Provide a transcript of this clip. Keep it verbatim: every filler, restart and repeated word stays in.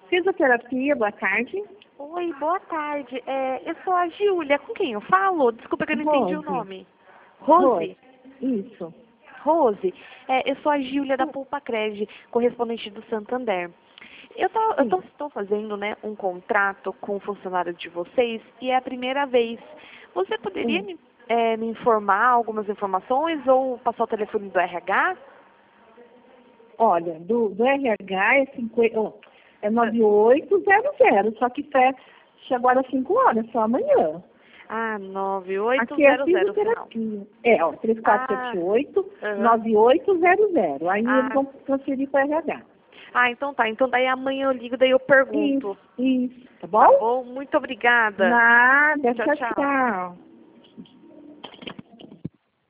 Fisioterapia, boa tarde. Oi, boa tarde. É, eu sou a Giulia. Com quem eu falo? Desculpa que eu não entendi o Rose. nome. Rose? Isso. Rose. É, eu sou a Giulia da Poupa Cred, correspondente do Santander. Eu tô, eu tô, tô fazendo, né, um contrato com um funcionário de vocês e é a primeira vez. Você poderia me, é, me informar algumas informações ou passar o telefone do R H? Olha, do, do R H é, cinquenta, oh, é nove oito zero zero, só que fecha agora às cinco horas, só amanhã. Ah, nove oito Aqui é zero zero final. fisioterapia. É, ó, três quatro sete oito, Ah, uhum. nove oito zero zero. Aí Ah. eles vão transferir para o R H. Ah, então tá. Então daí amanhã eu ligo, daí eu pergunto. Isso, isso. Tá bom? Tá bom? Muito obrigada. Nada, Tchau, tchau, tchau. tchau.